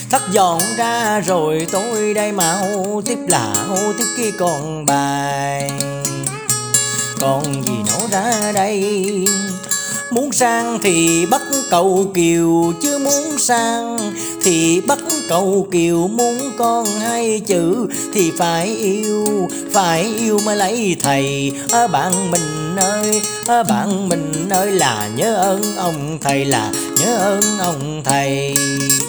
Thắt dọn ra rồi tôi đây mau tiếp lão tiếp kia còn bài. Còn gì nổ ra đây? Muốn sang thì bắt cầu kiều, chứ muốn sang thì bắt cầu kiều. Muốn con hai chữ thì phải yêu mới lấy thầy. Bạn mình ơi, bạn mình ơi, là nhớ ơn ông thầy, là nhớ ơn ông thầy.